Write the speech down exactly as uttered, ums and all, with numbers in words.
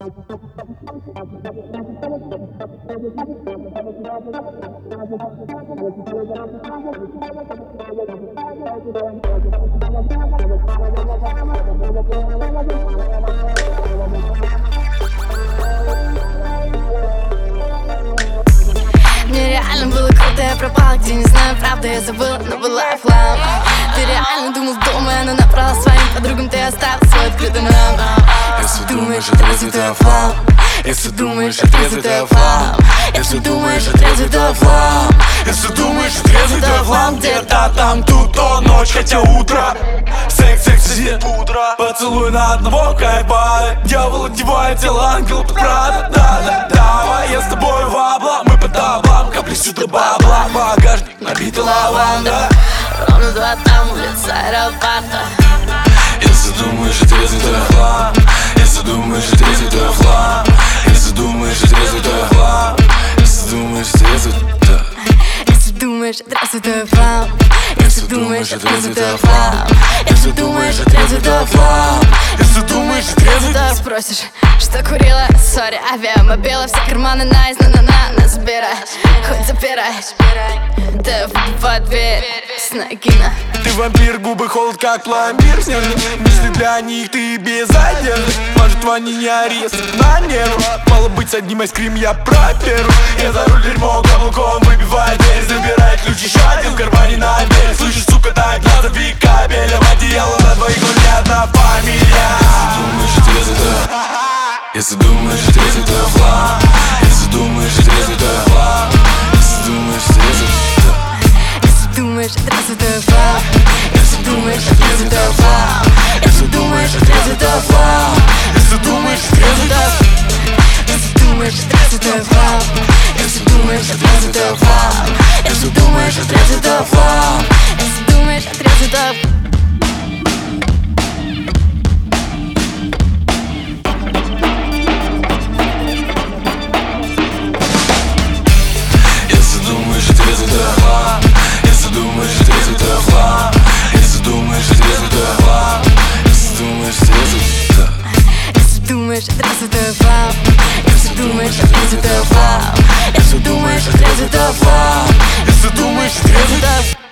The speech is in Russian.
Нереально было круто, я пропала, где не знаю, правда, я забыла, но была оффлайн. Ты реально думал, дома, она набрала своим подругам, ты оставил свой открытый нам. Если думаешь, отрезай, ты оффлайн. Если думаешь, отрезай, ты оффлайн. Если думаешь, отрезай, ты оффлайн. Если думаешь, отрезай, ты оффлайн. Где-то там, тут то ночь, хотя утро. Секс, секс, свет, пудра. Поцелуй на одного кайфа. Дьявол одевает тело ангела под Прада. Да-да, давай, я с тобой в обла. Мы по таблам, капли сюда бабла. Багажник набитый лаванда. Ровно два там, улица аэропорта. Если думаешь, отрезай, ты оффлайн. Если думаешь, отрезай, ты оффлайн. Если думаешь, отрезай, ты оффлайн. Если думаешь, отрезай, да. Если думаешь, отрезай, ты оффлайн. Если думаешь, отрезай, ты оффлайн. Если думаешь, отрезай, ты оффлайн. Если думаешь, отрезай, ты спросишь, что курила? Сори, авиамобила, все карманы наизнанана. Забирай, хоть запирай. Ты в ответ с ноги на. Ты вампир, губы холод, как пломбир снежный. Мысли для них, ты без одежды. Может, они не арест на нервы. Мало быть с одним айскрим, я про первый. Я за руль дерьмо, каблуком выбивает дверь. Забирает ключ, еще один в кармане на берег. Слышишь, сука, дай глаза, ви кабелем. Одеяло на двоих, но не одна фамилия. Если думаешь, отрезай, ты оффлайн. Если думаешь, отрезай, ты оффлайн. Если думаешь, отрезай, ты Если думаешь, отрезай, ты оффлайн. Если думаешь, отрезай, ты оффлайн. Если думаешь, отрезай, ты оффлайн. Если думаешь, отрезай, ты Если думаешь, отрезай, ты оффлайн. Если думаешь, отрезай, ты оффлайн. Если думаешь, отрезай, ты оффлайн. Если думаешь, отрезай, ты оффлайн. Если думаешь, отрезай, ты оффлайн. Если думаешь, отрезай, ты оффлайн. Если думаешь, отрезай, ты оффлайн. Если думаешь, отрезай, да. Если думаешь, отрезай, ты оффлайн. Если думаешь, отрезай, ты оффлайн. Если думаешь, отрезай, ты оффлайн. Если думаешь, отрезай,